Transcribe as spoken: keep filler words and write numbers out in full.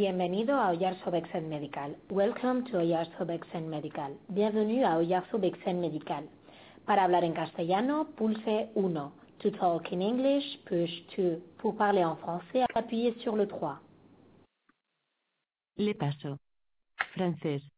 Bienvenido a Oyarzo-Bexen Medical. Welcome to Oyarzo-Bexen Medical. Bienvenue à Oyarzo-Bexen Medical. Para hablar en castellano, pulse uno. To talk in English, push two. Pour parler en français, appuyez sur le trois. Le paso. Francés.